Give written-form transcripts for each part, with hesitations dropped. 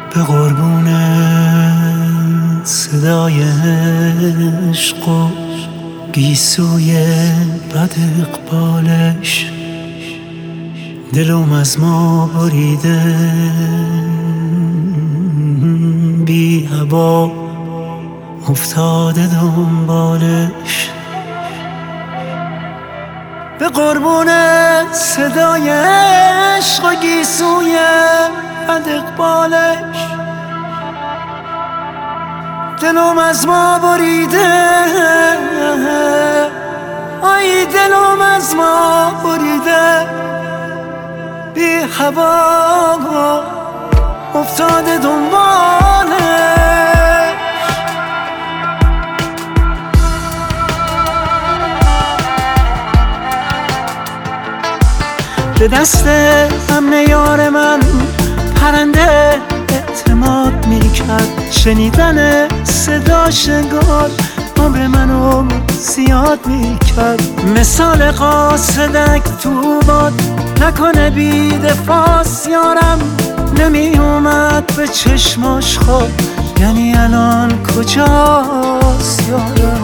به قربون صدای عشق و گیسوی بد اقبالش دلم از ما بریده بی هوا افتاده دنبالش. به قربون صدای عشق و گیسوی بد اقبالش دلم از ما بریده، آی دلم از ما بریده بی هوا افتاده دنبالش. به دست امن یار من پرنده اعتماد میکرد، شنیدن صداش انگار عمر منو زیاد میکرد. مثال قاصدک تو باد نکنه بی دفاعست یارم، نمی اومد به چشماش خواب، یعنی الان کجاست یارم؟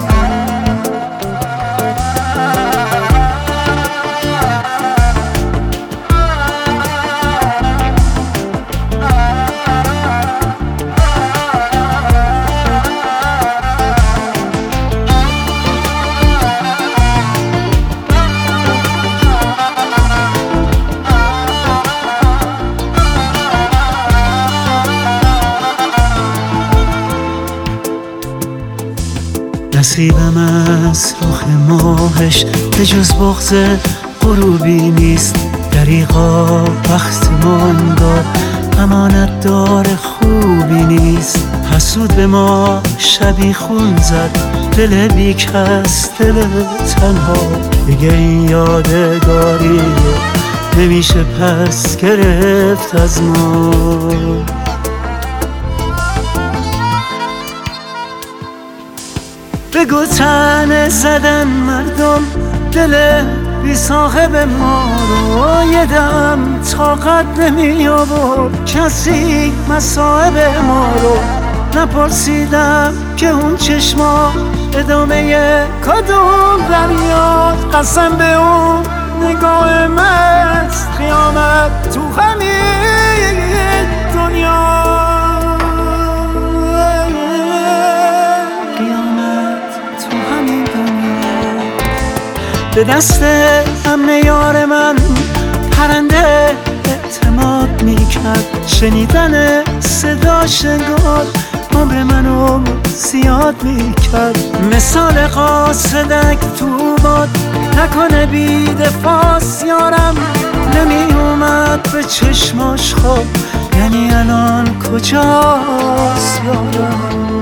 نصیبم از رخ ماهش به جز بغض غروبی نیست، دریغا وقتمان داد امانت دار خوبی نیست. حسود به ما شبی خون زد، دل بی کس دل تنها، دیگه این یادگاری نمیشه پس گرفت از ما. بگو تنه زدن مردم دل بی صاحب ما رو، یه دم طاقت نمی آورد کسی مصاحب ما رو. نپرسیدم که اون چشما ادامه کدوم دریاست، قسم به اون نگاه مست قیامت تو همین دنیا. به دست امن یار من پرنده اعتماد میکرد، شنیدن صداش انگار عمر منو زیاد میکرد. مثال قاصدک تو باد نکنه بی دفاعست یارم، نمی اومد به چشماش خواب، یعنی الان کجاست یارم؟